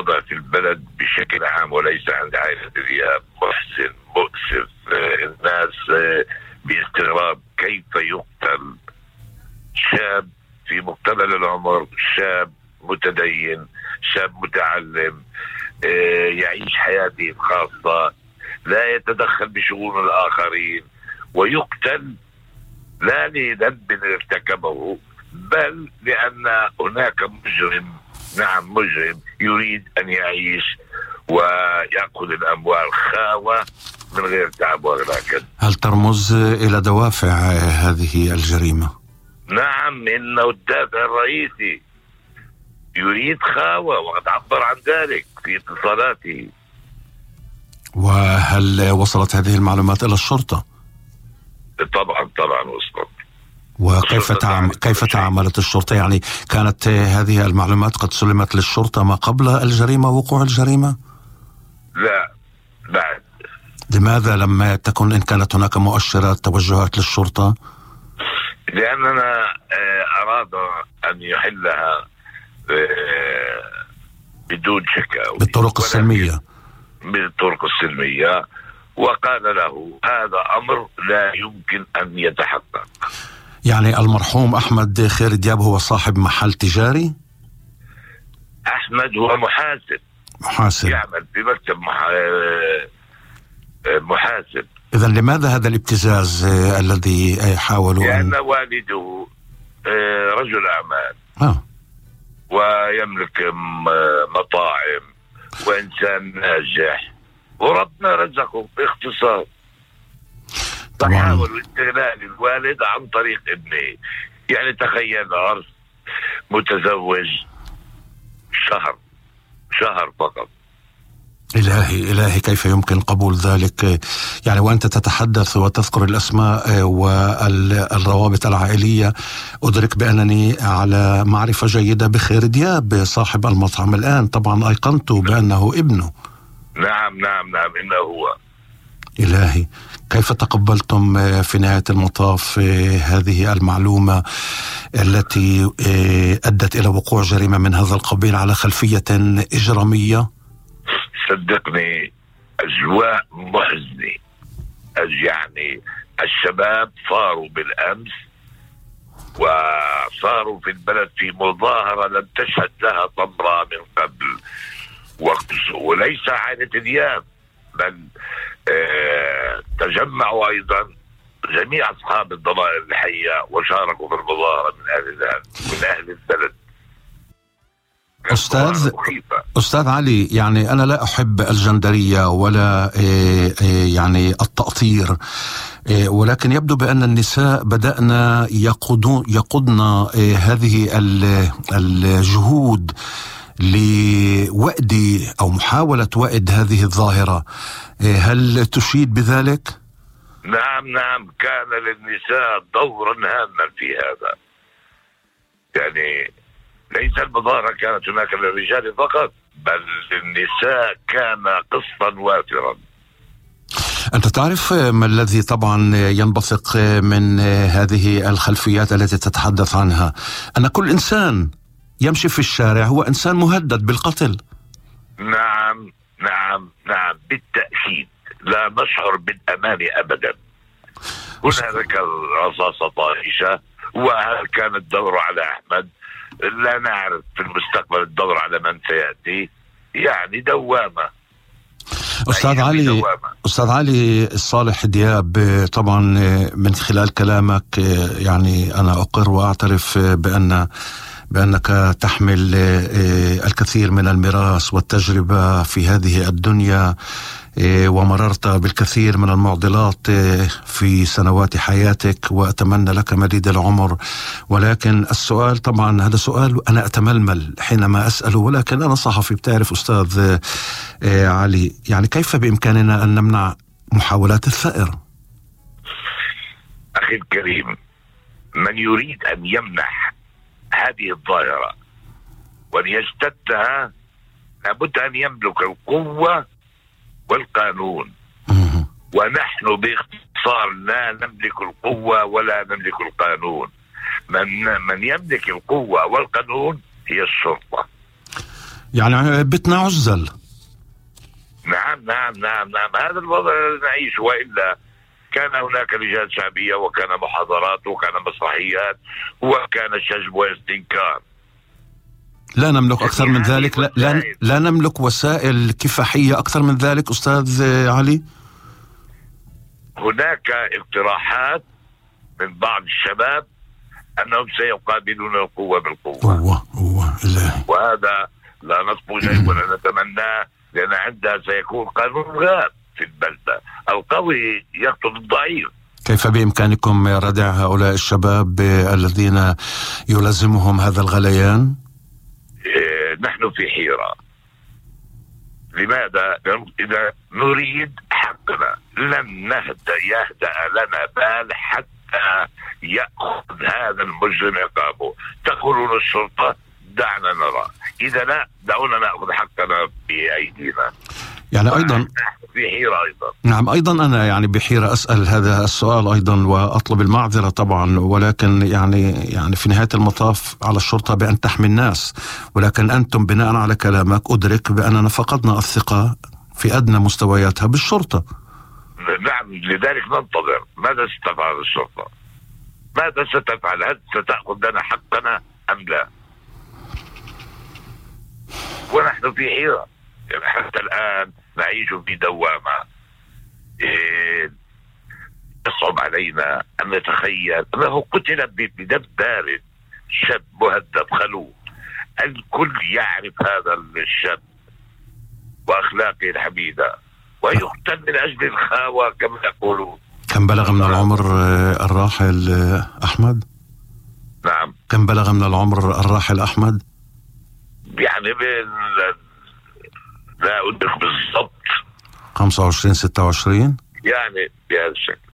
الوضع في البلد بشكل عام وليس عند عائلة دياب محزن مؤسف. الناس باستغراب كيف يقتل شاب في مقتبل العمر، شاب متدين، شاب متعلم، يعيش حياته الخاصة، لا يتدخل بشؤون الآخرين، ويقتل لا لذنب ارتكبه بل لأن هناك مجرم، نعم مجرم، يريد أن يعيش ويأخذ الأموال خاوة من غير تعب ولا كد. هل ترمز إلى دوافع هذه الجريمة؟ نعم، إنه الدافع الرئيسي يريد خاوة، وقد عبر عن ذلك في اتصالاته. وهل وصلت هذه المعلومات إلى الشرطة؟ طبعا وصلت. وكيف تعاملت الشرطة؟ يعني كانت هذه المعلومات قد سلمت للشرطة ما قبل الجريمة، وقوع الجريمة؟ لا، بعد. لماذا لم تكن إن كانت هناك مؤشرات توجهات للشرطة؟ لأننا أراد أن يحلها بدون شكاوى، بالطرق السلمية. وقال له هذا أمر لا يمكن أن يتحقق. يعني المرحوم أحمد خير دياب هو صاحب محل تجاري؟ أحمد هو محاسب يعمل في مكتب محاسب. إذن لماذا هذا الابتزاز الذي حاولوا؟ لأن والده رجل أعمال ويملك مطاعم وإنسان ناجح وربنا رزقه باختصار، فحاولوا استغلال الوالد عن طريق ابنه. يعني تخيل عرس متزوج شهر فقط. إلهي كيف يمكن قبول ذلك؟ يعني وأنت تتحدث وتذكر الأسماء والروابط العائلية أدرك بأنني على معرفة جيدة بخير دياب صاحب المطعم. الآن طبعا أيقنت بأنه ابنه. نعم إنه هو. إلهي، كيف تقبلتم في نهاية المطاف هذه المعلومة التي أدت إلى وقوع جريمة من هذا القبيل على خلفية إجرامية؟ صدقني أجواء محزنة. يعني الشباب صاروا بالأمس وصاروا في البلد في مظاهرة لم تشهد لها طمرة من قبل، وليس عائلة دياب بل تجمعوا أيضا جميع أصحاب الضمائر الحية وشاركوا في المظاهرة من أهل البلد. أستاذ علي، يعني أنا لا أحب الجندرية ولا يعني التأطير، ولكن يبدو بأن النساء بدأنا يقودن هذه الجهود لوأد أو محاولة وأد هذه الظاهرة. هل تشيد بذلك؟ نعم، كان للنساء دورا هاما في هذا. يعني ليس المظاهرة كانت هناك للرجال فقط بل للنساء كان قسطا وافرا. أنت تعرف ما الذي طبعا ينبثق من هذه الخلفيات التي تتحدث عنها؟ أن كل إنسان يمشي في الشارع هو إنسان مهدد بالقتل. نعم بالتأكيد، لا نشعر بالأمان أبدا. هناك رصاصة طائشة، وهل كان الدور على أحمد؟ لا نعرف في المستقبل الدور على من سيأتي. يعني دوامة. أستاذ علي صالح دياب، طبعا من خلال كلامك يعني أنا أقر وأعترف بأنك تحمل الكثير من الميراث والتجربة في هذه الدنيا، ومررت بالكثير من المعضلات في سنوات حياتك، وأتمنى لك مديد العمر. ولكن السؤال طبعا هذا سؤال أنا أتململ حينما أسأله، ولكن أنا صحفي بتعرف أستاذ علي، يعني كيف بإمكاننا أن نمنع محاولات الثأر؟ أخي الكريم، من يريد أن يمنح هذه الظاهرة وأن يجتثها لابد أن يملك القوة والقانون. ونحن باختصار لا نملك القوة ولا نملك القانون. من يملك القوة والقانون هي الشرطة. يعني بتنا عزل. نعم نعم نعم نعم، هذا الوضع نعيش، وإلا كان هناك لجان شعبية وكان محاضرات وكان مسرحيات وكان شجب واستنكار. لا نملك أكثر من ذلك، لا نملك وسائل كفاحية أكثر من ذلك أستاذ علي. هناك اقتراحات من بعض الشباب أنهم سيقابلون القوة بالقوة. وهذا لا نصبو إليه ولا نتمناه، لأن عندها سيكون قانون غاب في البلدة، القوي يقتل الضعيف. كيف بإمكانكم ردع هؤلاء الشباب الذين يلزمهم هذا الغليان؟ نحن في حيرة. لماذا؟ إذا نريد حقنا لن يهدأ لنا بال حتى يأخذ هذا المجرم عقابه. تقولون الشرطة، دعنا نرى، إذا لا دعونا نأخذ حقنا بأيدينا. يعني أيضا في حيرة أيضا. نعم، أيضا أنا يعني بحيرة أسأل هذا السؤال أيضا وأطلب المعذرة طبعا، ولكن يعني في نهاية المطاف على الشرطة بأن تحمي الناس، ولكن أنتم بناء على كلامك أدرك بأننا فقدنا الثقة في أدنى مستوياتها بالشرطة. نعم، لذلك ننتظر ماذا ستفعل الشرطة، ماذا ستفعل، هل ستأخذ لنا حقنا أم لا؟ ونحن في حيرة، يعني حتى الآن نعيش في دوامة. يصعب علينا أن نتخيل أنه قتل بدم بارد، شاب مهذب خلوق، الكل يعرف هذا الشاب وأخلاقه الحميدة، ويقتل من أجل الخاوة كما يقولون. كم بلغ من العمر الراحل أحمد؟ نعم، كم بلغ من العمر الراحل أحمد؟ يعني لا أدرك بالضبط، 25 26 يعني بهذا الشكل.